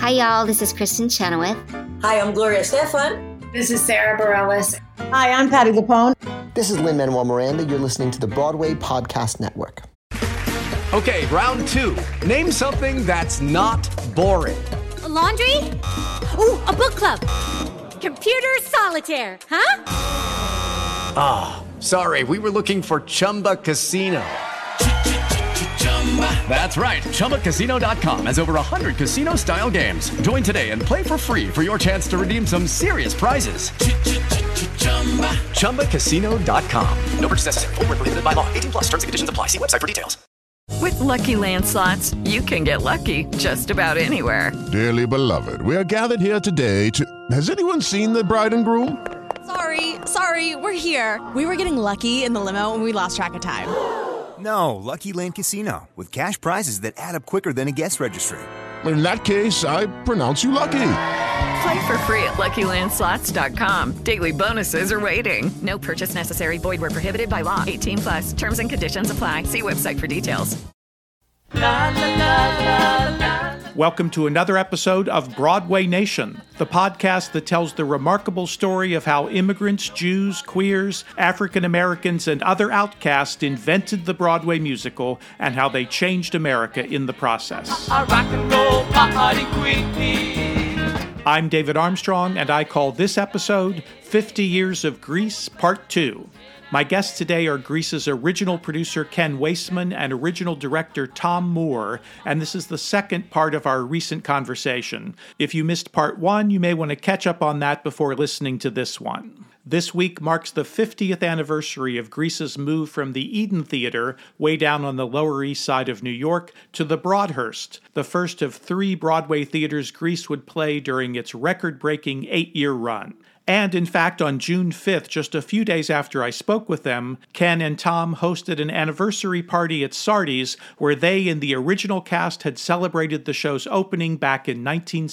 Hi, y'all. This is Kristen Chenoweth. Hi, I'm Gloria Estefan. This is Sarah Bareilles. Hi, I'm Patti LuPone. This is Lin-Manuel Miranda. You're listening to the Broadway Podcast Network. Okay, round two. Name something that's not boring. A laundry? Ooh, a book club. Computer solitaire, huh? Ah, sorry, we were looking for Chumba Casino. That's right, ChumbaCasino.com has over 100 casino-style games. Join today and play for free for your chance to redeem some serious prizes. ChumbaCasino.com. No purchase necessary. Void where prohibited by law. 18 plus terms and conditions apply. See website for details. With Lucky Land Slots, you can get lucky just about anywhere. Dearly beloved, we are gathered here today to... Has anyone seen the bride and groom? Sorry, we're here. We were getting lucky in the limo and we lost track of time. No, Lucky Land Casino, with cash prizes that add up quicker than a guest registry. In that case, I pronounce you lucky. Play for free at LuckyLandSlots.com. Daily bonuses are waiting. No purchase necessary. Void where prohibited by law. 18 plus. Terms and conditions apply. See website for details. Welcome to another episode of Broadway Nation, the podcast that tells the remarkable story of how immigrants, Jews, queers, African Americans, and other outcasts invented the Broadway musical and how they changed America in the process. I'm David Armstrong, and I call this episode 50 Years of Grease, Part 2. My guests today are Grease's original producer Ken Waisman and original director Tom Moore, and this is the second part of our recent conversation. If you missed part 1, you may want to catch up on that before listening to this one. This week marks the 50th anniversary of Grease's move from the Eden Theater, way down on the Lower East Side of New York, to the Broadhurst, the first of 3 Broadway theaters Grease would play during its record-breaking 8-year run. And in fact, on June 5th, just a few days after I spoke with them, Ken and Tom hosted an anniversary party at Sardi's where they and the original cast had celebrated the show's opening back in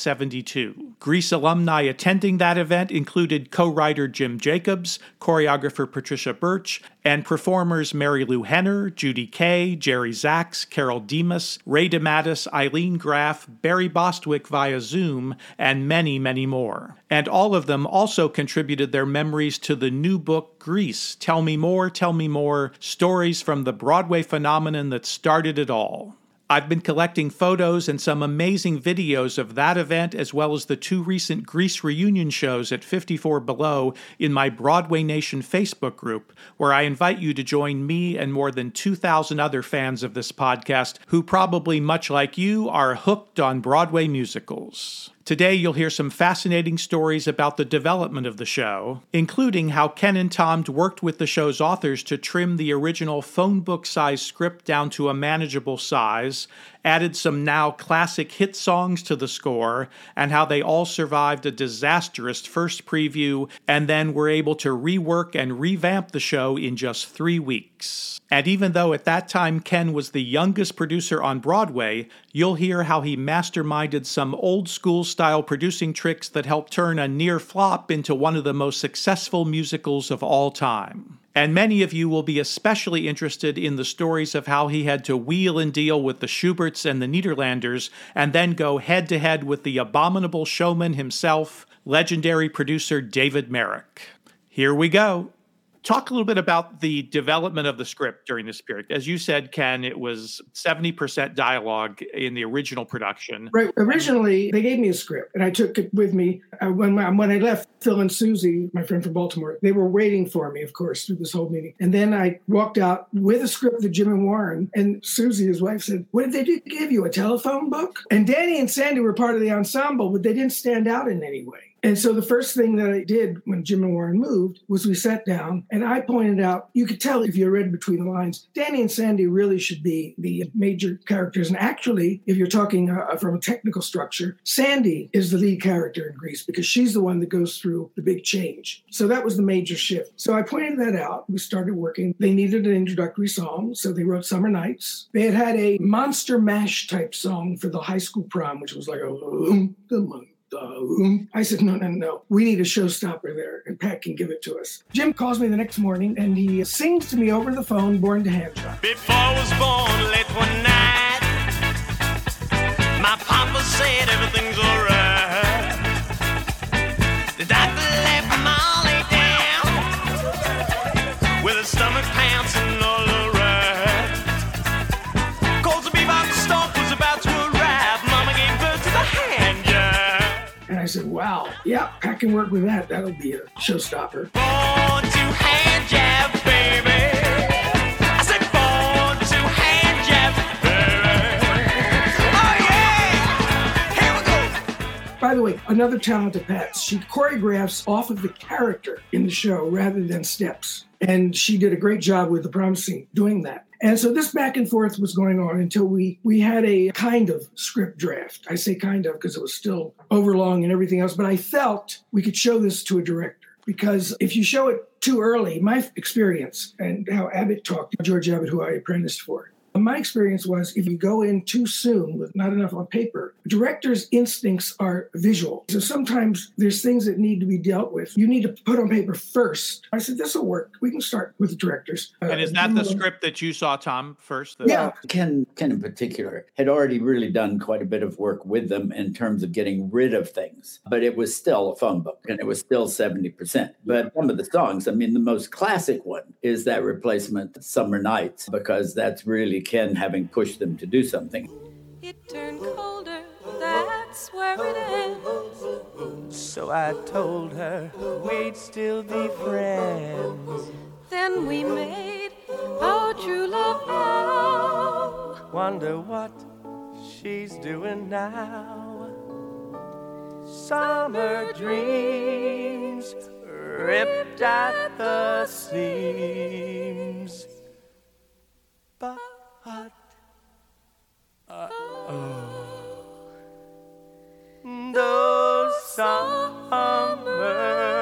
1972. Grease alumni attending that event included co-writer Jim Jacobs, choreographer Patricia Birch, and performers Mary Lou Henner, Judy Kay, Jerry Zaks, Carol Demas, Ray DeMatteis, Eileen Graff, Barry Bostwick via Zoom, and many, many more. And all of them also contributed their memories to the new book, Grease, Tell Me More, stories from the Broadway phenomenon that started it all. I've been collecting photos and some amazing videos of that event as well as the 2 recent Grease reunion shows at 54 Below in my Broadway Nation Facebook group, where I invite you to join me and more than 2,000 other fans of this podcast who probably, much like you, are hooked on Broadway musicals. Today, you'll hear some fascinating stories about the development of the show, including how Ken and Tom worked with the show's authors to trim the original phone book-size script down to a manageable size, added some now classic hit songs to the score, and how they all survived a disastrous first preview and then were able to rework and revamp the show in just 3 weeks. And even though at that time Ken was the youngest producer on Broadway, you'll hear how he masterminded some old-school style producing tricks that helped turn a near flop into one of the most successful musicals of all time. And many of you will be especially interested in the stories of how he had to wheel and deal with the Schuberts and the Nederlanders and then go head-to-head with the abominable showman himself, legendary producer David Merrick. Here we go. Talk a little bit about the development of the script during this period. As you said, Ken, it was 70% dialogue in the original production. Right. Originally, they gave me a script, and I took it with me. When I left, Phil and Susie, my friend from Baltimore, they were waiting for me, of course, through this whole meeting. And then I walked out with a script to Jim and Warren, and Susie, his wife, said, "What did they give you, a telephone book?" And Danny and Sandy were part of the ensemble, but they didn't stand out in any way. And so the first thing that I did when Jim and Warren moved was we sat down and I pointed out, you could tell if you read between the lines, Danny and Sandy really should be the major characters. And actually, if you're talking from a technical structure, Sandy is the lead character in Grease because she's the one that goes through the big change. So that was the major shift. So I pointed that out. We started working. They needed an introductory song, so they wrote Summer Nights. They had a Monster Mash type song for the high school prom, which was like I said, no. We need a showstopper there, and Pat can give it to us. Jim calls me the next morning, and he sings to me over the phone, Born to Handjob. Before I was born late one night, my papa said everything's all right. I said, wow, yeah, I can work with that. That'll be a showstopper. Born to hand jab, baby. I said born to hand jab, baby. Oh, yeah! Here we go. By the way, another talent of Pat's, she choreographs off of the character in the show rather than steps. And she did a great job with the prom scene doing that. And so this back and forth was going on until we had a kind of script draft. I say kind of because it was still overlong and everything else, but I felt we could show this to a director. Because if you show it too early, my experience and how Abbott talked, George Abbott, who I apprenticed for, my experience was if you go in too soon with not enough on paper, directors' instincts are visual. So sometimes there's things that need to be dealt with. You need to put on paper first. I said, this will work. We can start with the directors. And is that the script that you saw, Tom, first? Yeah. Ken in particular had already really done quite a bit of work with them in terms of getting rid of things. But it was still a phone book, and it was still 70%. But some of the songs, I mean, the most classic one is that replacement, Summer Nights, because that's really Ken having pushed them to do something. It turned colder, that's where it ends. So I told her we'd still be friends. Then we made our true love vow. Wonder what she's doing now. Summer dreams ripped at the seams. But those summer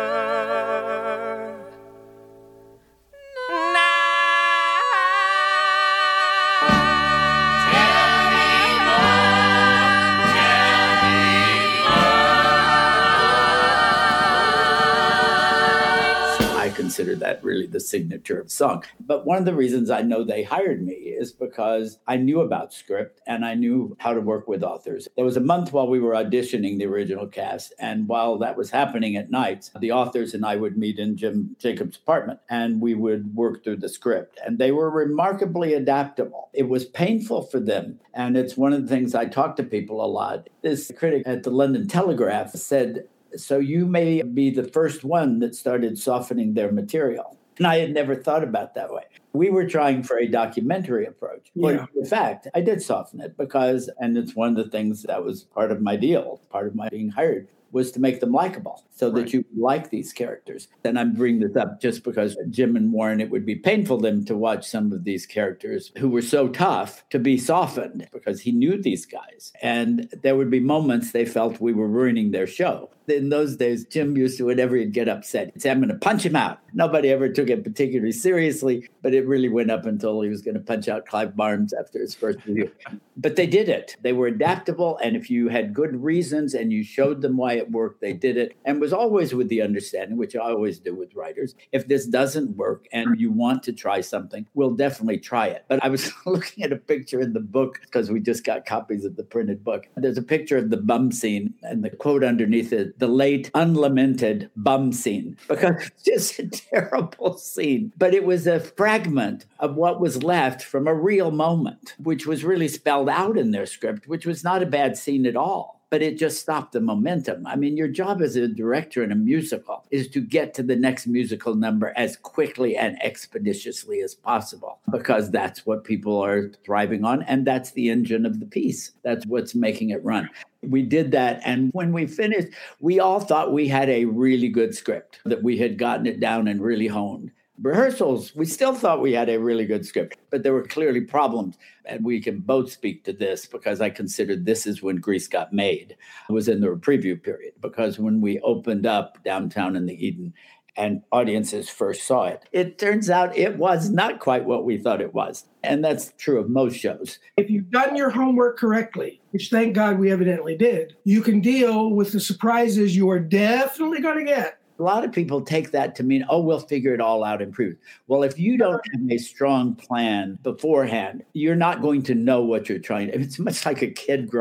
Consider that really the signature of the song. But one of the reasons I know they hired me is because I knew about script and I knew how to work with authors. There was a month while we were auditioning the original cast, and while that was happening at night, the authors and I would meet in Jim Jacobs' apartment and we would work through the script. And they were remarkably adaptable. It was painful for them. And it's one of the things I talk to people a lot. This critic at the London Telegraph said, so you may be the first one that started softening their material. And I had never thought about that way. We were trying for a documentary approach. Yeah. But in fact, I did soften it because, and it's one of the things that was part of my deal, part of my being hired, was to make them likable so that you like these characters. And I'm bringing this up just because Jim and Warren, it would be painful for them to watch some of these characters who were so tough to be softened because he knew these guys. And there would be moments they felt we were ruining their show. In those days, Jim used to, whenever he'd get upset, he'd say, I'm going to punch him out. Nobody ever took it particularly seriously, but it really went up until he was going to punch out Clive Barnes after his first review. But they did it. They were adaptable. And if you had good reasons and you showed them why it worked, they did it. And was always with the understanding, which I always do with writers, if this doesn't work and you want to try something, we'll definitely try it. But I was looking at a picture in the book because we just got copies of the printed book. There's a picture of the bum scene and the quote underneath it, the late unlamented bum scene, because it's just a terrible scene. But it was a fragment of what was left from a real moment, which was really spelled out in their script, which was not a bad scene at all. But it just stopped the momentum. I mean, your job as a director in a musical is to get to the next musical number as quickly and expeditiously as possible, because that's what people are thriving on. And that's the engine of the piece. That's what's making it run. We did that. And when we finished, we all thought we had a really good script, that we had gotten it down and really honed. Rehearsals, we still thought we had a really good script, but there were clearly problems. And we can both speak to this because I considered this is when Grease got made. It was in the preview period, because when we opened up downtown in the Eden and audiences first saw it, it turns out it was not quite what we thought it was. And that's true of most shows. If you've done your homework correctly, which thank God we evidently did, you can deal with the surprises you are definitely going to get. A lot of people take that to mean, oh, we'll figure it all out and prove. Well, if you don't have a strong plan beforehand, you're not going to know what you're trying to. It's much like a kid growing up.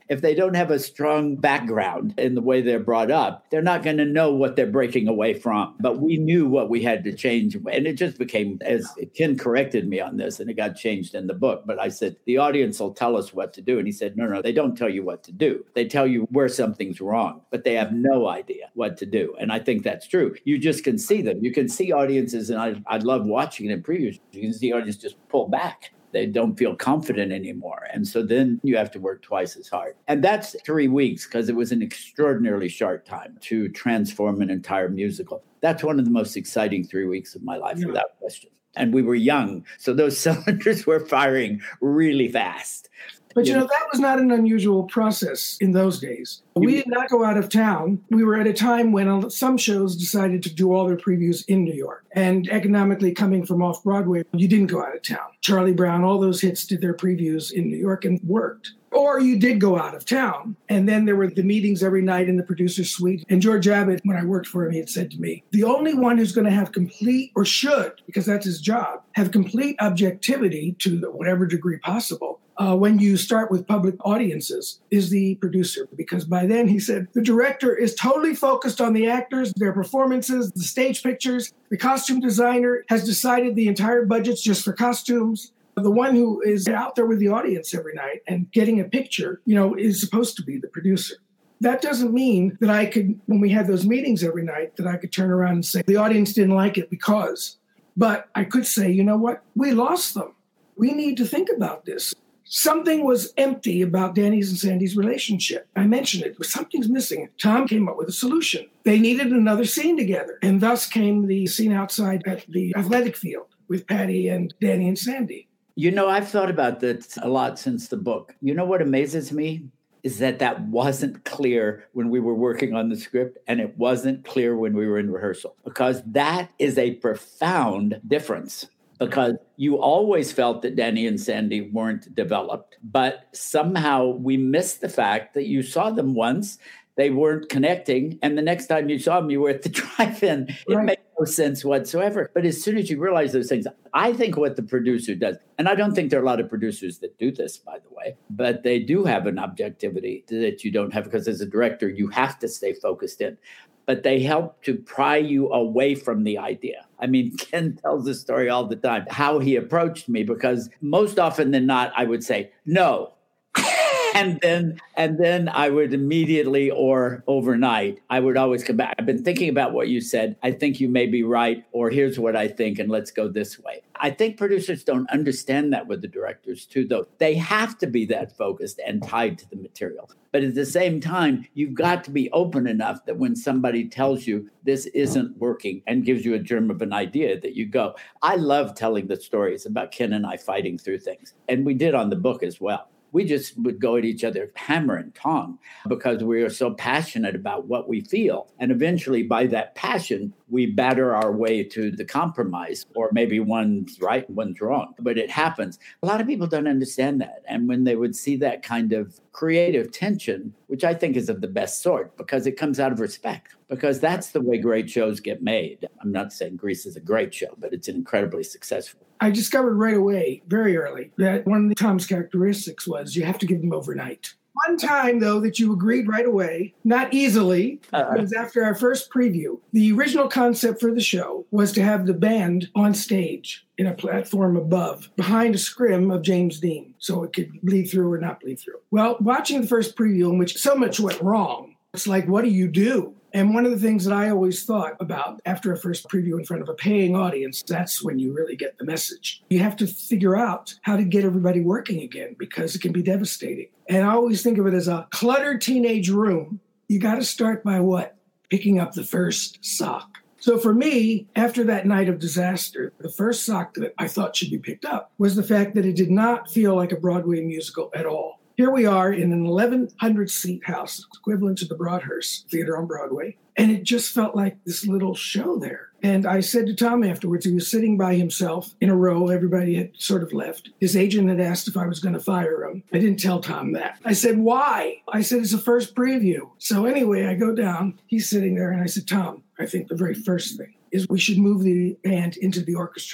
If they don't have a strong background in the way they're brought up, they're not going to know what they're breaking away from. But we knew what we had to change. And it just became, as Ken corrected me on this, and it got changed in the book. But I said, the audience will tell us what to do. And he said, no, they don't tell you what to do. They tell you where something's wrong, but they have no idea what to do. And I think that's true. You just can see them. You can see audiences, and I love watching it in previews. You can see audiences just pull back. They don't feel confident anymore. And so then you have to work twice as hard. And that's 3 weeks, because it was an extraordinarily short time to transform an entire musical. That's one of the most exciting 3 weeks of my life, without question. And we were young, so those cylinders were firing really fast. But, that was not an unusual process in those days. We did not go out of town. We were at a time when some shows decided to do all their previews in New York. And economically, coming from off-Broadway, you didn't go out of town. Charlie Brown, all those hits did their previews in New York and worked. Or you did go out of town. And then there were the meetings every night in the producer's suite. And George Abbott, when I worked for him, he had said to me, the only one who's going to have complete, or should, because that's his job, have complete objectivity to whatever degree possible, when you start with public audiences, is the producer. Because by then, he said, the director is totally focused on the actors, their performances, the stage pictures. The costume designer has decided the entire budget's just for costumes. The one who is out there with the audience every night and getting a picture, is supposed to be the producer. That doesn't mean that I could, when we had those meetings every night, that I could turn around and say, the audience didn't like it because. But I could say, you know what? We lost them. We need to think about this. Something was empty about Danny's and Sandy's relationship. I mentioned it. Something's missing. Tom came up with a solution. They needed another scene together. And thus came the scene outside at the athletic field with Patty and Danny and Sandy. I've thought about this a lot since the book. What amazes me is that wasn't clear when we were working on the script, and it wasn't clear when we were in rehearsal, because that is a profound difference. Because you always felt that Danny and Sandy weren't developed, but somehow we missed the fact that you saw them once, they weren't connecting, and the next time you saw them, you were at the drive-in. It made no sense whatsoever. But as soon as you realize those things, I think what the producer does, and I don't think there are a lot of producers that do this, by the way, but they do have an objectivity that you don't have, because as a director, you have to stay focused in. But they help to pry you away from the idea. I mean, Ken tells this story all the time, how he approached me, because most often than not, I would say, no. And then I would immediately, or overnight, I would always come back. I've been thinking about what you said. I think you may be right, or here's what I think, and let's go this way. I think producers don't understand that with the directors too, though. They have to be that focused and tied to the material. But at the same time, you've got to be open enough that when somebody tells you this isn't working and gives you a germ of an idea, that you go. I love telling the stories about Ken and I fighting through things. And we did on the book as well. We just would go at each other hammer and tong because we are so passionate about what we feel. And eventually, by that passion, we batter our way to the compromise, or maybe one's right and one's wrong. But it happens. A lot of people don't understand that. And when they would see that kind of creative tension, which I think is of the best sort, because it comes out of respect, because that's the way great shows get made. I'm not saying Grease is a great show, but it's incredibly successful. I discovered right away, very early, that one of Tom's characteristics was you have to give them overnight. One time, though, that you agreed right away, not easily, was after our first preview. The original concept for the show was to have the band on stage in a platform above, behind a scrim of James Dean, so it could bleed through or not bleed through. Well, watching the first preview, in which so much went wrong, it's like, what do you do? And one of the things that I always thought about after a first preview in front of a paying audience, that's when you really get the message. You have to figure out how to get everybody working again, because it can be devastating. And I always think of it as a cluttered teenage room. You got to start by what? Picking up the first sock. So for me, after that night of disaster, the first sock that I thought should be picked up was the fact that it did not feel like a Broadway musical at all. Here we are in an 1,100-seat house, equivalent to the Broadhurst Theater on Broadway, and it just felt like this little show there. And I said to Tom afterwards, he was sitting by himself in a row. Everybody had sort of left. His agent had asked if I was going to fire him. I didn't tell Tom that. I said, why? I said, it's a first preview. So anyway, I go down. He's sitting there, and I said, Tom, I think the very first thing is we should move the band into the orchestra pit.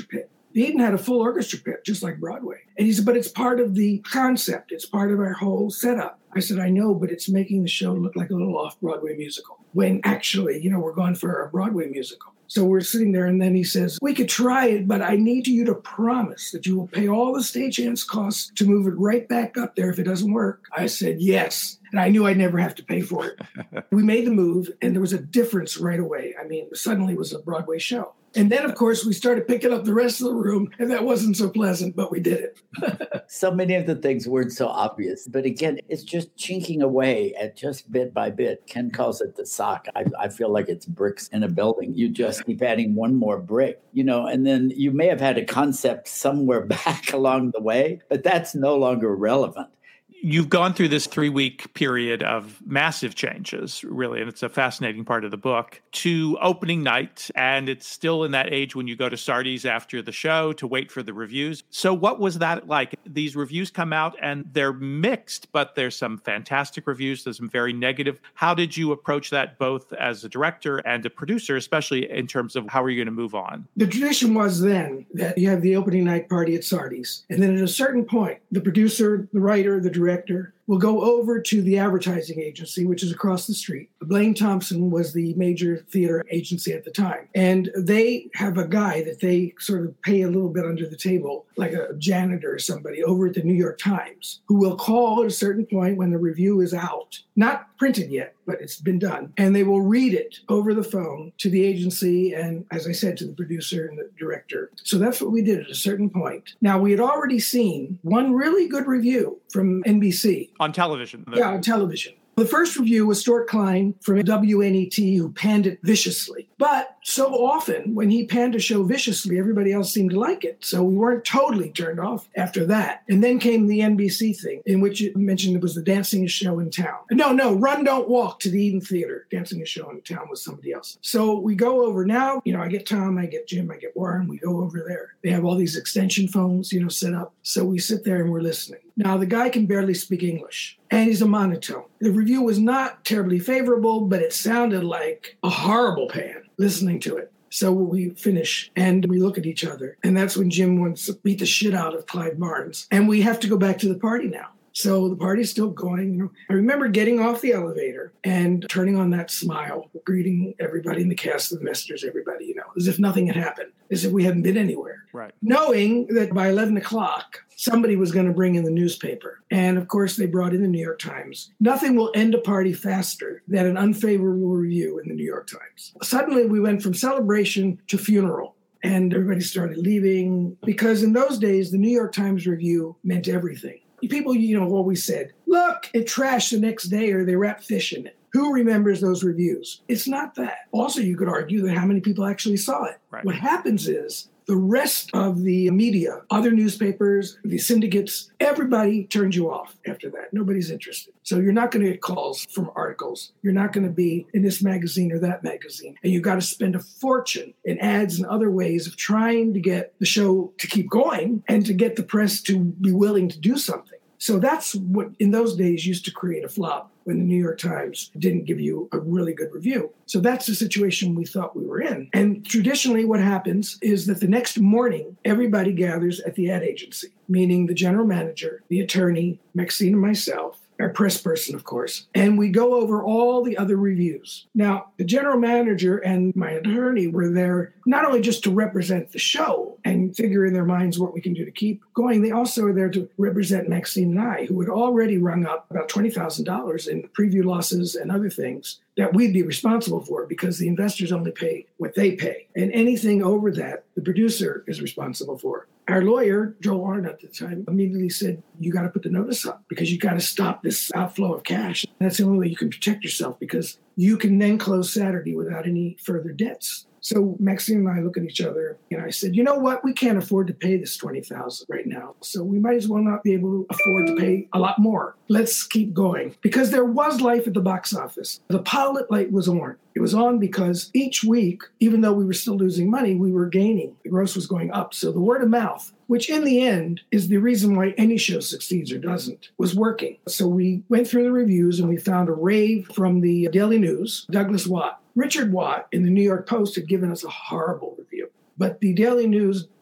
The Eden had a full orchestra pit, just like Broadway. And he said, but it's part of the concept. It's part of our whole setup. I said, I know, but it's making the show look like a little off-Broadway musical, when actually, we're going for a Broadway musical. So we're sitting there, and then he says, we could try it, but I need you to promise that you will pay all the stagehand costs to move it right back up there if it doesn't work. I said, yes. And I knew I'd never have to pay for it. We made the move, and there was a difference right away. I mean, suddenly it was a Broadway show. And then, of course, we started picking up the rest of the room, and that wasn't so pleasant, but we did it. So many of the things weren't so obvious. But again, it's just chinking away at just bit by bit. Ken calls it the sock. I feel like it's bricks in a building. You just keep adding one more brick, and then you may have had a concept somewhere back along the way, but that's no longer relevant. You've gone through this 3-week period of massive changes, really, and it's a fascinating part of the book, to opening night, and it's still in that age when you go to Sardi's after the show to wait for the reviews. So what was that like? These reviews come out, and they're mixed, but there's some fantastic reviews, there's some very negative. How did you approach that both as a director and a producer, especially in terms of how are you going to move on? The tradition was then that you have the opening night party at Sardi's, and then at a certain point, the producer, the writer, the director will go over to the advertising agency, which is across the street. Blaine Thompson was the major theater agency at the time. And they have a guy that they sort of pay a little bit under the table, like a janitor or somebody over at the New York Times, who will call at a certain point when the review is out, not printed yet, but it's been done. And they will read it over the phone to the agency and, as I said, to the producer and the director. So that's what we did at a certain point. Now, we had already seen one really good review from NBC. On television. Yeah, on television. The first review was Stuart Klein from WNET, who panned it viciously. But so often, when he panned a show viciously, everybody else seemed to like it. So we weren't totally turned off after that. And then came the NBC thing, in which it mentioned it was the dancingest show in town. No, Run, Don't Walk to the Eden Theater. Dancingest show in town was somebody else. So we go over now, I get Tom, I get Jim, I get Warren, we go over there. They have all these extension phones, set up. So we sit there and we're listening. Now, the guy can barely speak English, and he's a monotone. The review was not terribly favorable, but it sounded like a horrible pan listening to it. So we finish, and we look at each other, and that's when Jim wants to beat the shit out of Clyde Barnes. And we have to go back to the party now. So the party's still going. I remember getting off the elevator and turning on that smile, greeting everybody in the cast, the misters, everybody, as if nothing had happened, as if we hadn't been anywhere. Right. Knowing that by 11 o'clock, somebody was going to bring in the newspaper. And of course, they brought in the New York Times. Nothing will end a party faster than an unfavorable review in the New York Times. Suddenly, we went from celebration to funeral. And everybody started leaving because in those days, the New York Times review meant everything. People, always said, look, it trashed the next day or they wrapped fish in it. Who remembers those reviews? It's not that. Also, you could argue that how many people actually saw it. Right. What happens is the rest of the media, other newspapers, the syndicates, everybody turns you off after that. Nobody's interested. So you're not going to get calls from articles. You're not going to be in this magazine or that magazine. And you've got to spend a fortune in ads and other ways of trying to get the show to keep going and to get the press to be willing to do something. So that's what in those days used to create a flop when the New York Times didn't give you a really good review. So that's the situation we thought we were in. And traditionally what happens is that the next morning, everybody gathers at the ad agency, meaning the general manager, the attorney, Maxine and myself, our press person, of course, and we go over all the other reviews. Now, the general manager and my attorney were there not only just to represent the show and figure in their minds what we can do to keep going, they also are there to represent Maxine and I, who had already rung up about $20,000 in preview losses and other things that we'd be responsible for because the investors only pay what they pay. And anything over that, the producer is responsible for. Our lawyer, Joe Warren at the time, immediately said, you got to put the notice up because you got to stop this outflow of cash. That's the only way you can protect yourself because you can then close Saturday without any further debts. So Maxine and I look at each other and I said, you know what? We can't afford to pay this $20,000 right now. So we might as well not be able to afford to pay a lot more. Let's keep going. Because there was life at the box office. The pilot light was on. It was on because each week, even though we were still losing money, we were gaining. The gross was going up. So the word of mouth, which in the end is the reason why any show succeeds or doesn't, was working. So we went through the reviews and we found a rave from the Daily News, Douglas Watt. Richard Watt in the New York Post had given us a horrible review. But the Daily News,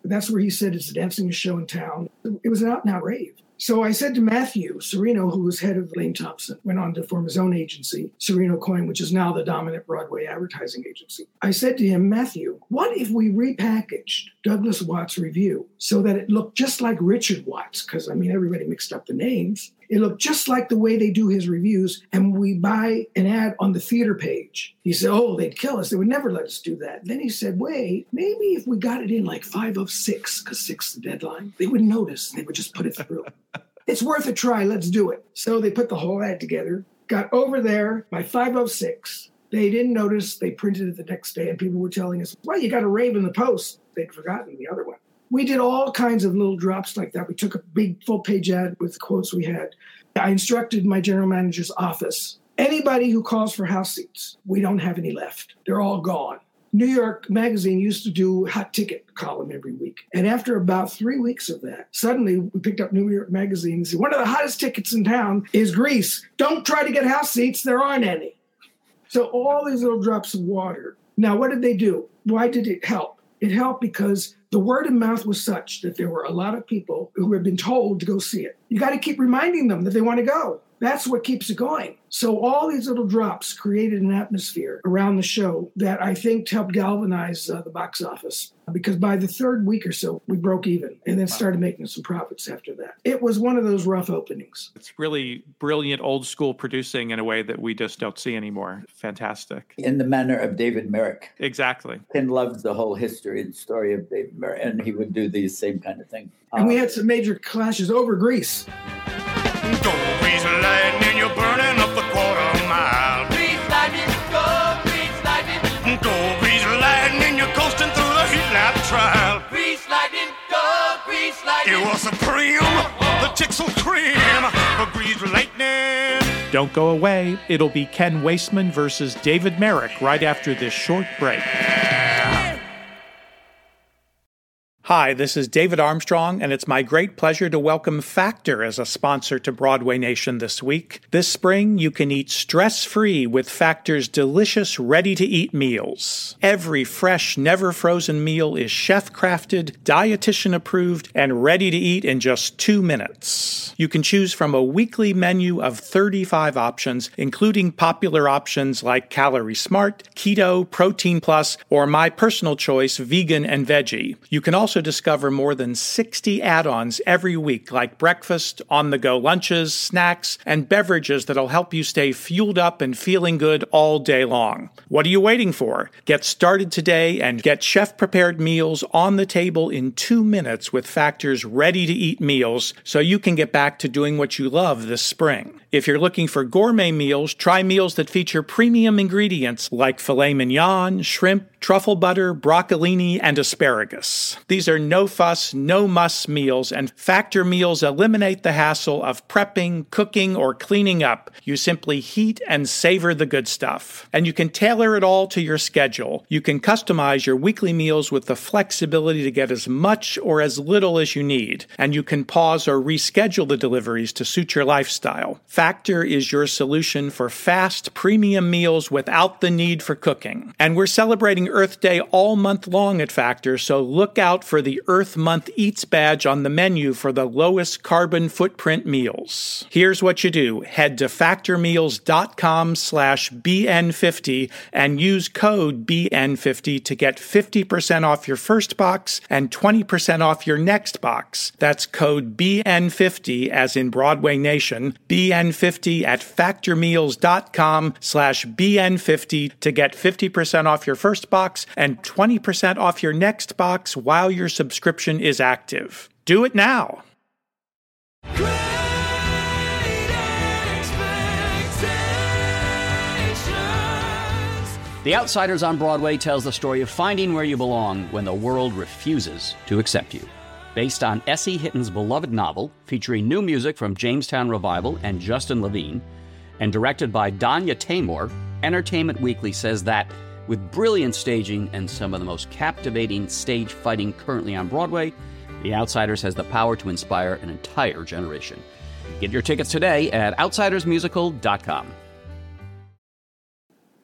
That's where he said it's the dancingest show in town. It was an out-and-out rave. So I said to Matthew Serino, who was head of Lane Thompson, went on to form his own agency, Serino Coin, which is now the dominant Broadway advertising agency. I said to him, Matthew, what if we repackaged Douglas Watts' review so that it looked just like Richard Watts? Because, everybody mixed up the names. It looked just like the way they do his reviews, and we buy an ad on the theater page. He said, they'd kill us. They would never let us do that. Then he said, wait, maybe if we got it in like 5 of 6, because 6 is the deadline, they wouldn't notice. They would just put it through. It's worth a try. Let's do it. So they put the whole ad together, got over there by 5:06. They didn't notice. They printed it the next day, and people were telling us, well, you got a rave in the Post. They'd forgotten the other one. We did all kinds of little drops like that. We took a big full-page ad with quotes we had. I instructed my general manager's office, anybody who calls for house seats, we don't have any left. They're all gone. New York Magazine used to do hot ticket column every week. And after about 3 weeks of that, suddenly we picked up New York Magazine and said, one of the hottest tickets in town is Grease. Don't try to get house seats. There aren't any. So all these little drops of water. Now, what did they do? Why did it help? It helped because the word of mouth was such that there were a lot of people who had been told to go see it. You got to keep reminding them that they want to go. That's what keeps it going. So all these little drops created an atmosphere around the show that I think helped galvanize the box office. Because by the third week or so, we broke even and then started making some profits after that. It was one of those rough openings. It's really brilliant old school producing in a way that we just don't see anymore. Fantastic. In the manner of David Merrick. Exactly. Ken loved the whole history and story of David Merrick, and he would do these same kind of things. And we had some major clashes over Grease. Go grease lightning, you're burning up a quarter mile. Grease lightning, go grease lightning. Go grease lightning, you're coasting through the heat lap trial. Grease lightning, go grease lightning. It was supreme, the chicks will cream for grease lightning. Don't go away. It'll be Ken Waisman versus David Merrick right after this short break. Hi, this is David Armstrong, and it's my great pleasure to welcome Factor as a sponsor to Broadway Nation this week. This spring, you can eat stress-free with Factor's delicious, ready-to-eat meals. Every fresh, never-frozen meal is chef-crafted, dietitian-approved, and ready to eat in just 2 minutes. You can choose from a weekly menu of 35 options, including popular options like Calorie Smart, Keto, Protein Plus, or my personal choice, Vegan and Veggie. You can also discover more than 60 add-ons every week, like breakfast, on-the-go lunches, snacks, and beverages that'll help you stay fueled up and feeling good all day long. What are you waiting for? Get started today and get chef-prepared meals on the table in 2 minutes with Factor's ready-to-eat meals so you can get back to doing what you love this spring. If you're looking for gourmet meals, try meals that feature premium ingredients like filet mignon, shrimp, truffle butter, broccolini, and asparagus. These are no-fuss, no-muss meals, and Factor meals eliminate the hassle of prepping, cooking, or cleaning up. You simply heat and savor the good stuff. And you can tailor it all to your schedule. You can customize your weekly meals with the flexibility to get as much or as little as you need. And you can pause or reschedule the deliveries to suit your lifestyle. Factor is your solution for fast, premium meals without the need for cooking. And we're celebrating Earth Day all month long at Factor, so look out for the Earth Month Eats badge on the menu for the lowest carbon footprint meals. Here's what you do. Head to factormeals.com/BN50 and use code BN50 to get 50% off your first box and 20% off your next box. That's code BN50 as in Broadway Nation, BN50 at factormeals.com/BN50 to get 50% off your first box and 20% off your next box while your subscription is active. Do it now. The Outsiders on Broadway tells the story of finding where you belong when the world refuses to accept you. Based on S.E. Hitton's beloved novel, featuring new music from Jamestown Revival and Justin Levine, and directed by Danya Taymor, Entertainment Weekly says that, with brilliant staging and some of the most captivating stage fighting currently on Broadway, The Outsiders has the power to inspire an entire generation. Get your tickets today at outsidersmusical.com.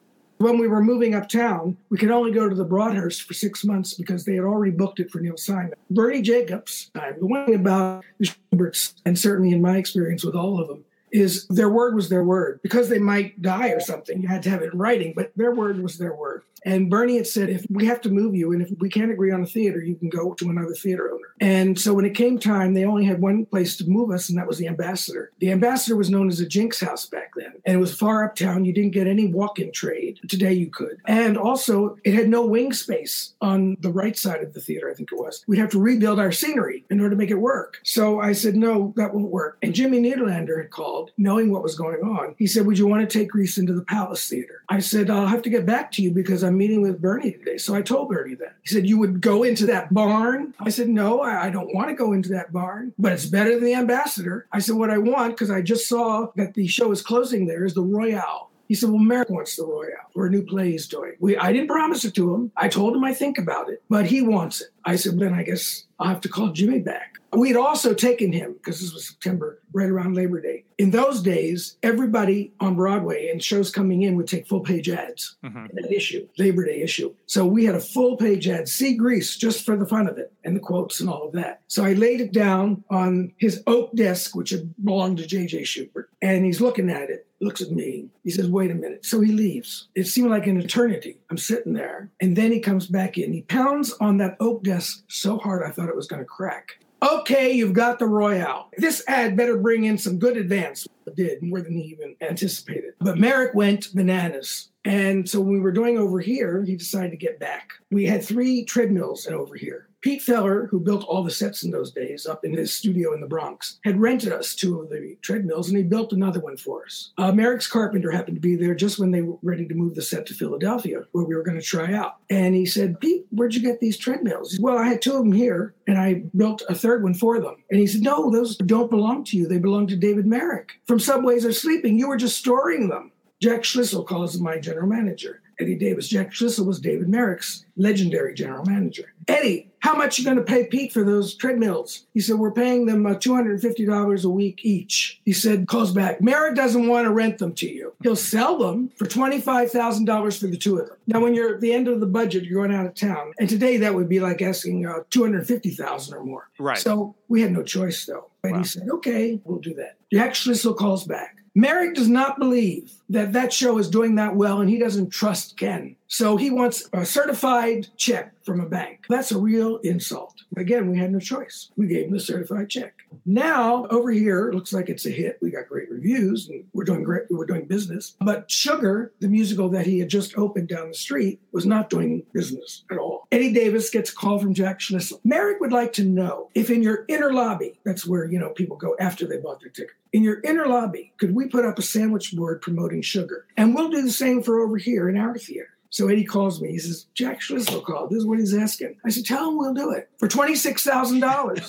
When we were moving uptown, we could only go to the Broadhurst for 6 months because they had already booked it for Neil Simon. Bernie Jacobs, the one thing about the Schuberts, and certainly in my experience with all of them, is their word was their word. Because they might die or something, you had to have it in writing, but their word was their word. And Bernie had said, if we have to move you, and if we can't agree on a theater, you can go to another theater owner. And so when it came time, they only had one place to move us, and that was the Ambassador. The Ambassador was known as a Jinx house back then, and it was far uptown. You didn't get any walk-in trade. Today you could. And also, it had no wing space on the right side of the theater, I think it was. We'd have to rebuild our scenery in order to make it work. So I said, no, that won't work. And Jimmy Niederlander had called, knowing what was going on. He said, would you want to take Grease into the Palace Theater? I said, I'll have to get back to you because I'm meeting with Bernie today. So I told Bernie that. He said, you would go into that barn? I said, no, I don't want to go into that barn, but it's better than the Ambassador. I said, what I want, because I just saw that the show is closing there, is the Royale. He said, well, Merrick wants the Royale for a new play he's doing. I didn't promise it to him. I told him I think about it, but he wants it. I said, then I guess I'll have to call Jimmy back. We'd also taken him, because this was September, right around Labor Day. In those days, everybody on Broadway and shows coming in would take full-page ads in that issue, Labor Day issue. So we had a full-page ad, see Grease, just for the fun of it, and the quotes and all of that. So I laid it down on his oak desk, which had belonged to J.J. Schubert, and he's looking at it, looks at me. He says, wait a minute. So he leaves. It seemed like an eternity. I'm sitting there, and then he comes back in. He pounds on that oak desk so hard I thought it was going to crack. Okay, you've got the Royale. This ad better bring in some good advance. It did, more than he even anticipated. But Merrick went bananas. And so when we were doing Over Here, he decided to get back. We had 3 treadmills in Over Here. Pete Feller, who built all the sets in those days up in his studio in the Bronx, had rented us 2 of the treadmills, and he built another one for us. Merrick's carpenter happened to be there just when they were ready to move the set to Philadelphia, where we were going to try out. And he said, Pete, where'd you get these treadmills? He said, well, I had 2 of them here, and I built a 3rd one for them. And he said, no, those don't belong to you. They belong to David Merrick. From Subways Are Sleeping, you were just storing them. Jack Schlissel calls my general manager, Eddie Davis. Jack Schlissel was David Merrick's legendary general manager. Eddie, how much you going to pay Pete for those treadmills? He said, we're paying them $250 a week each. He said, calls back, Merrick doesn't want to rent them to you. He'll sell them for $25,000 for the 2 of them. Now, when you're at the end of the budget, you're going out of town. And today that would be like asking $250,000 or more. Right. So we had no choice, though. And he said, okay, we'll do that. Jack Schlissel calls back. Merrick does not believe that show is doing that well, and he doesn't trust Ken. So he wants a certified check from a bank. That's a real insult. Again, we had no choice. We gave him the certified check. Now, Over Here, it looks like it's a hit. We got great reviews, and we're doing great. We're doing business. But Sugar, the musical that he had just opened down the street, was not doing business at all. Eddie Davis gets a call from Jack Schlissel. Merrick would like to know if in your inner lobby, that's where, people go after they bought their ticket. In your inner lobby, could we put up a sandwich board promoting Sugar? And we'll do the same for Over Here in our theater. So Eddie calls me. He says, Jack Schlissel called. This is what he's asking. I said, tell him we'll do it for $26,000.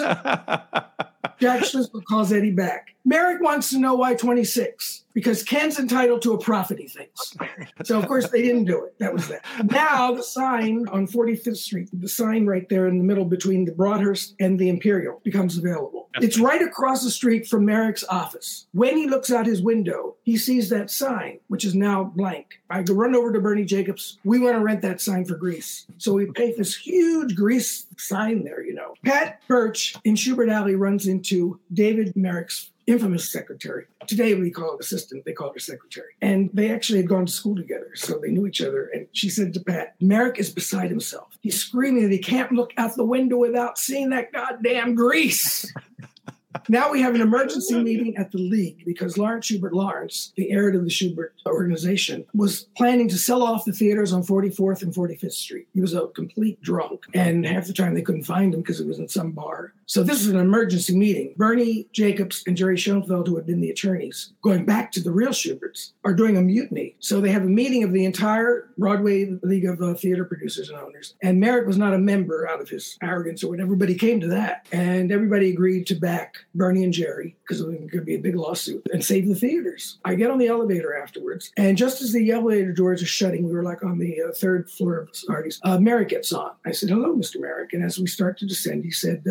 Jack Schlissel calls Eddie back. Merrick wants to know why 26, because Ken's entitled to a profit, he thinks. So, of course, they didn't do it. That was that. Now, the sign on 45th Street, the sign right there in the middle between the Broadhurst and the Imperial becomes available. It's right across the street from Merrick's office. When he looks out his window, he sees that sign, which is now blank. I go run over to Bernie Jacobs. We want to rent that sign for Grease. So we paint this huge Grease sign there, Pat Birch in Schubert Alley runs into David Merrick's infamous secretary. Today we call it assistant. They call her secretary. And they actually had gone to school together, so they knew each other. And she said to Pat, Merrick is beside himself. He's screaming that he can't look out the window without seeing that goddamn Grease. Now we have an emergency meeting at the League because Lawrence Schubert Lawrence, the heir to the Schubert organization, was planning to sell off the theaters on 44th and 45th Street. He was a complete drunk, and half the time they couldn't find him because it was in some bar. So this was an emergency meeting. Bernie Jacobs and Jerry Schoenfeld, who had been the attorneys, going back to the real Schuberts, are doing a mutiny. So they have a meeting of the entire Broadway League of Theater Producers and Owners. And Merrick was not a member out of his arrogance or whatever, but he came to that. And everybody agreed to back Bernie and Jerry, because it was going to be a big lawsuit, and save the theaters. I get on the elevator afterwards, and just as the elevator doors are shutting, we were like on the 3rd floor of Sardi's, Merrick gets on. I said, hello, Mr. Merrick. And as we start to descend, he said, hello.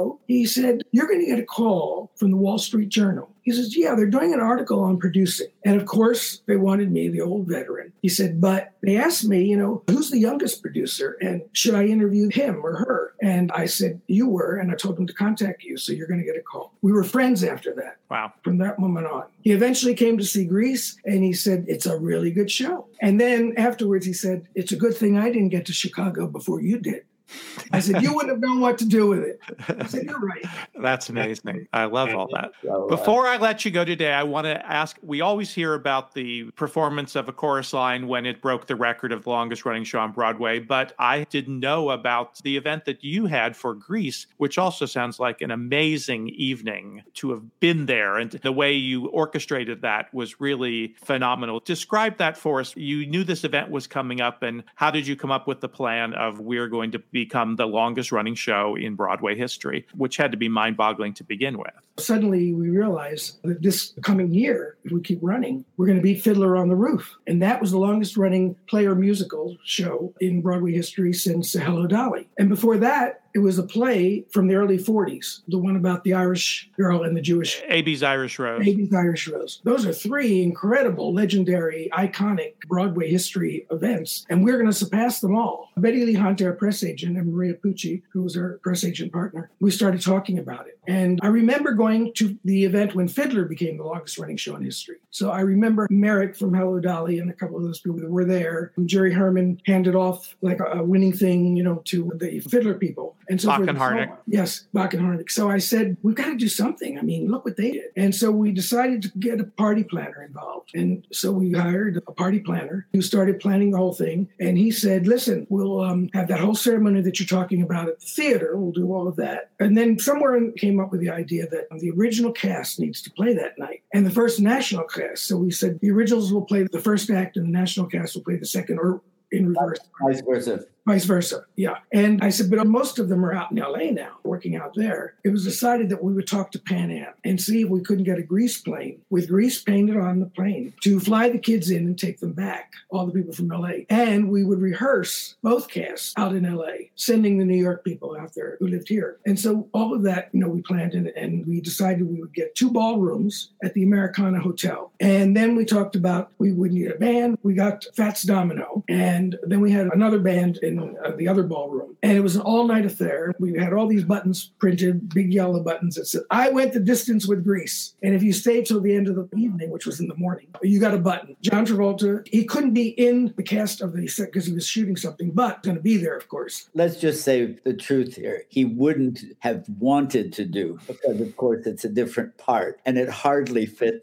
show, he said, you're going to get a call from the Wall Street Journal. He says, yeah, they're doing an article on producing. And of course, they wanted me, the old veteran. He said, but they asked me, who's the youngest producer? And should I interview him or her? And I said, you were. And I told them to contact you. So you're going to get a call. We were friends after that. Wow. From that moment on. He eventually came to see Grease and he said, it's a really good show. And then afterwards he said, it's a good thing I didn't get to Chicago before you did. I said, you wouldn't have known what to do with it. I said, you're right. That's amazing. I love all that. Before I let you go today, I want to ask, we always hear about the performance of A Chorus Line when it broke the record of the longest running show on Broadway, but I didn't know about the event that you had for Grease, which also sounds like an amazing evening to have been there. And the way you orchestrated that was really phenomenal. Describe that for us. You knew this event was coming up, and how did you come up with the plan of we're going to become the longest running show in Broadway history, which had to be mind-boggling to begin with? Suddenly we realized that this coming year, if we keep running, we're going to beat Fiddler on the Roof. And that was the longest running play or musical show in Broadway history since Hello, Dolly. And before that, it was a play from the early 40s, the one about the Irish girl and the Jewish. Abie's Irish Rose. Abie's Irish Rose. Those are three incredible, legendary, iconic Broadway history events, and we're going to surpass them all. Betty Lee Hunt, our press agent, and Maria Pucci, who was our press agent partner, we started talking about it. And I remember going to the event when Fiddler became the longest running show in history. So I remember Merrick from Hello, Dolly and a couple of those people that were there. And Jerry Herman handed off like a winning thing, to the Fiddler people. And so Bach and Harnick. Yes, Bach and Harnick. So I said, we've got to do something. I mean, look what they did. And so we decided to get a party planner involved. And so we hired a party planner who started planning the whole thing. And he said, listen, we'll have that whole ceremony that you're talking about at the theater. We'll do all of that. And then somewhere came up with the idea that the original cast needs to play that night and the first national cast. So we said the originals will play the first act and the national cast will play the second, or in reverse. Vice versa. Vice versa, yeah. And I said, but most of them are out in LA now, working out there. It was decided that we would talk to Pan Am and see if we couldn't get a Grease plane with Grease painted on the plane to fly the kids in and take them back, all the people from LA. And we would rehearse both casts out in LA, sending the New York people out there who lived here. And so all of that, we planned and we decided we would get 2 ballrooms at the Americana Hotel. And then we talked about we would need a band. We got Fats Domino. And then we had another band in the other ballroom. And it was an all-night affair. We had all these buttons printed, big yellow buttons that said, I went the distance with Grease. And if you stayed till the end of the evening, which was in the morning, you got a button. John Travolta, he couldn't be in the cast of the set because he was shooting something, but going to be there, of course. Let's just say the truth here. He wouldn't have wanted to do, because, of course, it's a different part, and it hardly fit the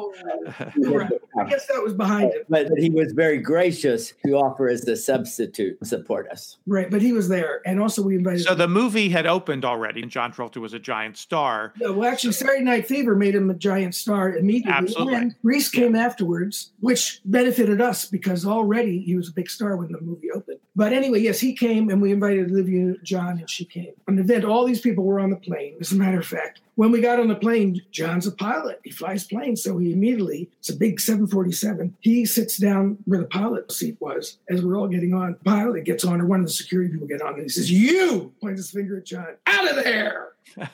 two. Right. I guess that was behind it. But he was very gracious to offer as the substitute support us. Right, but he was there. And also we invited... So the movie had opened already, and John Travolta was a giant star. Yeah, well, actually, Saturday Night Fever made him a giant star immediately. Absolutely. And Grease came afterwards, which benefited us because already he was a big star when the movie opened. But anyway, yes, he came, and we invited Olivia John, and she came. An event, all these people were on the plane, as a matter of fact. When we got on the plane, John's a pilot. He flies planes, so he immediately, it's a big 747, he sits down where the pilot seat was as we're all getting on. The pilot gets on, or one of the security people get on, and he says, you, points his finger at John, out of there.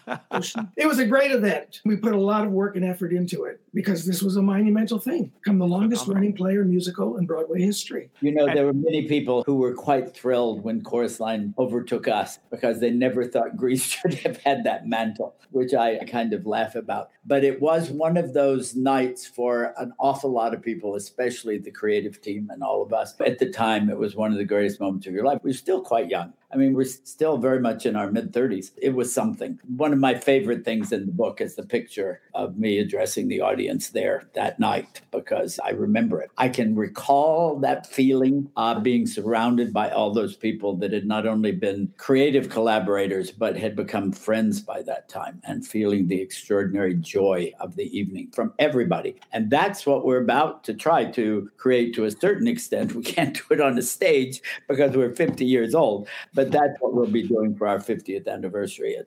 It was a great event. We put a lot of work and effort into it because this was a monumental thing. Become the longest running play or musical in Broadway history. There were many people who were quite thrilled when Chorus Line overtook us because they never thought Grease should have had that mantle, which I kind of laugh about. But it was one of those nights for an awful lot of people, especially the creative team and all of us. At the time, it was one of the greatest moments of your life. We're still quite young. I mean, we're still very much in our mid-30s. It was something. One of my favorite things in the book is the picture of me addressing the audience there that night, because I remember it. I can recall that feeling of being surrounded by all those people that had not only been creative collaborators, but had become friends by that time, and feeling the extraordinary joy of the evening from everybody. And that's what we're about to try to create to a certain extent. We can't do it on a stage because we're 50 years old, but that's what we'll be doing for our 50th anniversary at Sardi's.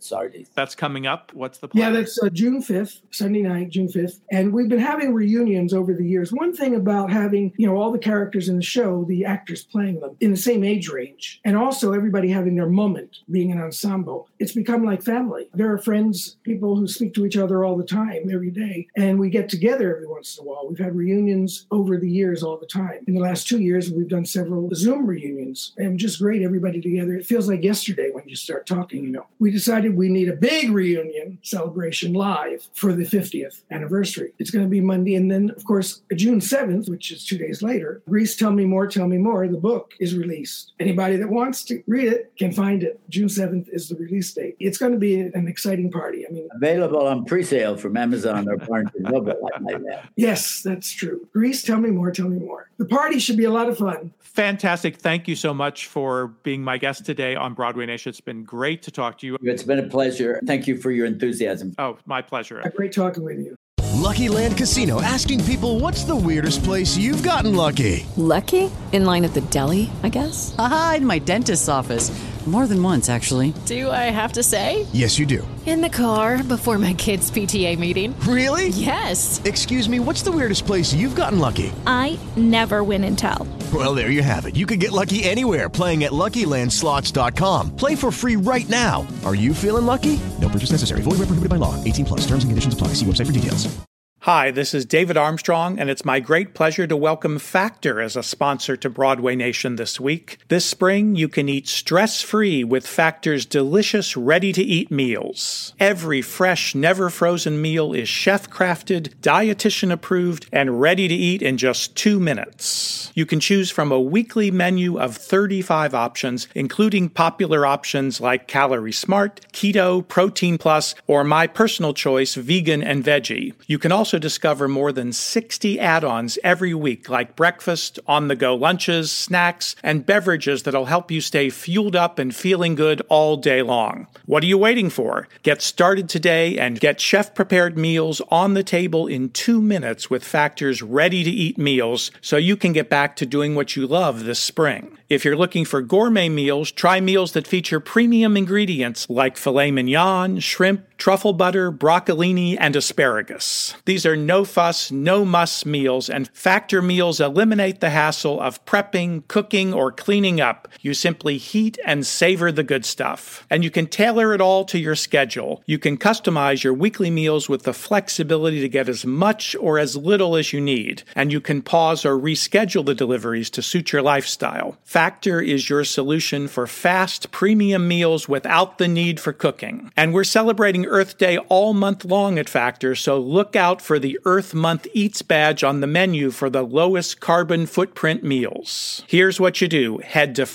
nice. That's coming up. What's the plan? Yeah, that's June 5th, Sunday night, June 5th. And we've been having reunions over the years. One thing about having, all the characters in the show, the actors playing them in the same age range, and also everybody having their moment, being an ensemble, it's become like family. There are friends, people who speak to each other all the time, every day, and we get together every once in a while. We've had reunions over the years all the time. In the last 2 years, we've done several Zoom reunions, and just great, everybody together. It feels like yesterday when you start talking, We decided we need a big reunion celebration live for the 50th anniversary. It's going to be Monday, and then, of course, June 7th, which is 2 days later, Grease Tell Me More, the book is released. Anybody that wants to read it can find it. June 7th is the release date. It's going to be an exciting party. Available on pre-sale from Amazon or Barnes & Noble, I might add. Yes, that's true. Grease, tell me more. The party should be a lot of fun. Fantastic. Thank you so much for being my guest today on Broadway Nation. It's been great to talk to you. It's been a pleasure. Thank you for your enthusiasm. Oh, my pleasure. Great talking with you. Lucky Land Casino, asking people, what's the weirdest place you've gotten lucky? Lucky? In line at the deli, I guess? Aha, in my dentist's office. More than once, actually. Do I have to say? Yes, you do. In the car before my kids' PTA meeting. Really? Yes. Excuse me, what's the weirdest place you've gotten lucky? I never win and tell. Well, there you have it. You can get lucky anywhere, playing at LuckyLandSlots.com. Play for free right now. Are you feeling lucky? No purchase necessary. Void where prohibited by law. 18+. Terms and conditions apply. See website for details. Hi, this is David Armstrong, and it's my great pleasure to welcome Factor as a sponsor to Broadway Nation this week. This spring, you can eat stress-free with Factor's delicious, ready-to-eat meals. Every fresh, never-frozen meal is chef-crafted, dietitian-approved, and ready to eat in just 2 minutes. You can choose from a weekly menu of 35 options, including popular options like Calorie Smart, Keto, Protein Plus, or my personal choice, Vegan and Veggie. You can also discover more than 60 add-ons every week, like breakfast, on-the-go lunches, snacks, and beverages that'll help you stay fueled up and feeling good all day long. What are you waiting for? Get started today and get chef-prepared meals on the table in 2 minutes with Factor's ready-to-eat meals so you can get back to doing what you love this spring. If you're looking for gourmet meals, try meals that feature premium ingredients like filet mignon, shrimp, truffle butter, broccolini, and asparagus. These are no-fuss, no-muss meals, and Factor meals eliminate the hassle of prepping, cooking, or cleaning up. You simply heat and savor the good stuff. And you can tailor it all to your schedule. You can customize your weekly meals with the flexibility to get as much or as little as you need. And you can pause or reschedule the deliveries to suit your lifestyle. Factor is your solution for fast, premium meals without the need for cooking. And we're celebrating Earth Day all month long at Factor, so look out for the Earth Month Eats badge on the menu for the lowest carbon footprint meals. Here's what you do. Head to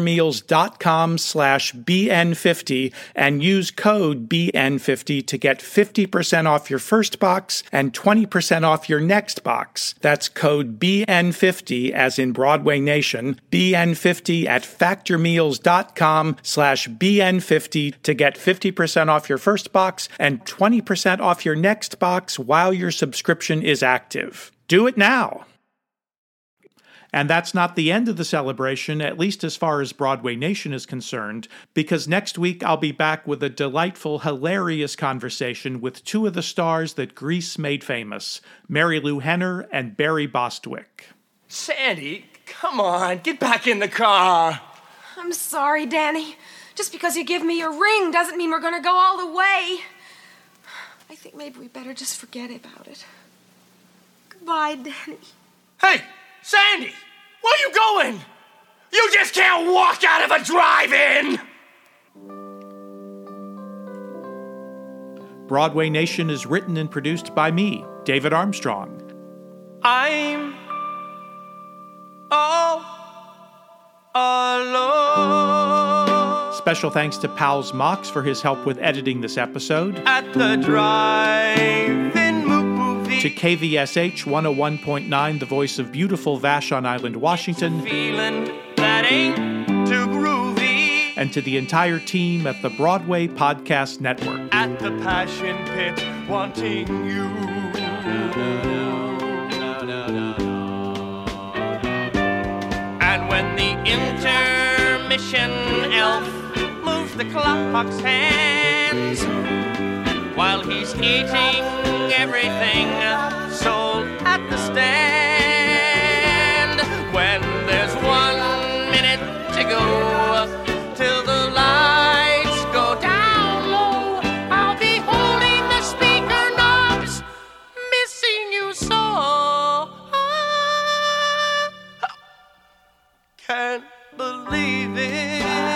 factormeals.com/BN50 and use code BN50 to get 50% off your first box and 20% off your next box. That's code BN50 as in Broadway Nation, BN50 at factormeals.com/BN50 to get 50% off your first box and 20% off your next box while your subscription is active. Do it now. And that's not the end of the celebration, at least as far as Broadway Nation is concerned, because next week I'll be back with a delightful, hilarious conversation with two of the stars that Grease made famous, Mary Lou Henner and Barry Bostwick. Sandy, come on, get back in the car. I'm sorry, Danny. Just because you give me your ring doesn't mean we're going to go all the way. I think maybe we better just forget about it. Goodbye, Danny. Hey, Sandy, where you going? You just can't walk out of a drive-in! Broadway Nation is written and produced by me, David Armstrong. I'm all alone. Special thanks to Pals Mox for his help with editing this episode. At the drive-in movie. To KVSH 101.9, the voice of beautiful Vashon Island, Washington. Feeling that ain't too groovy. And to the entire team at the Broadway Podcast Network. At the Passion Pit, wanting you. And when the intermission elf moves shakes the clock's hands while he's eating everything sold at the stand. When there's 1 minute to go till the lights go down low, I'll be holding the speaker knobs, missing you so. Can't believe it.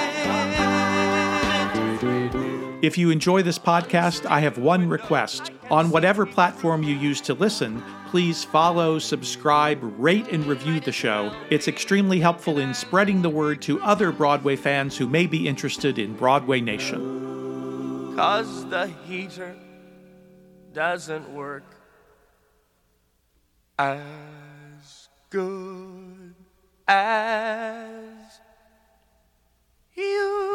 If you enjoy this podcast, I have one request. On whatever platform you use to listen, please follow, subscribe, rate, and review the show. It's extremely helpful in spreading the word to other Broadway fans who may be interested in Broadway Nation. 'Cause the heater doesn't work as good as you.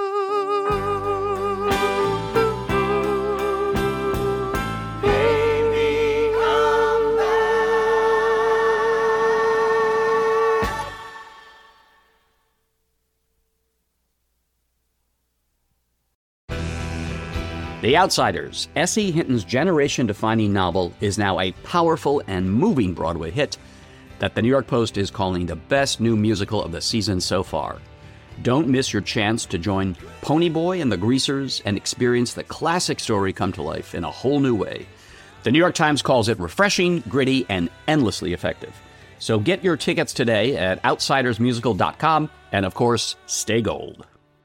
The Outsiders, S.E. Hinton's generation-defining novel, is now a powerful and moving Broadway hit that the New York Post is calling the best new musical of the season so far. Don't miss your chance to join Ponyboy and the Greasers and experience the classic story come to life in a whole new way. The New York Times calls it refreshing, gritty, and endlessly effective. So get your tickets today at outsidersmusical.com, and of course, stay gold.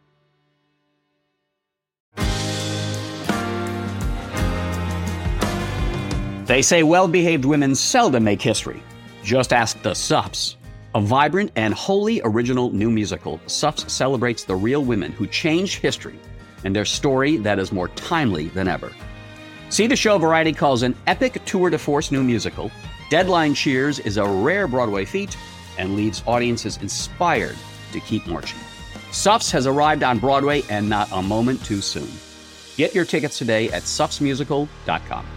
They say well-behaved women seldom make history. Just ask the Suffs. A vibrant and wholly original new musical, Suffs celebrates the real women who changed history and their story that is more timely than ever. See the show Variety calls an epic tour de force new musical. Deadline cheers is a rare Broadway feat and leaves audiences inspired to keep marching. Suffs has arrived on Broadway and not a moment too soon. Get your tickets today at suffsmusical.com.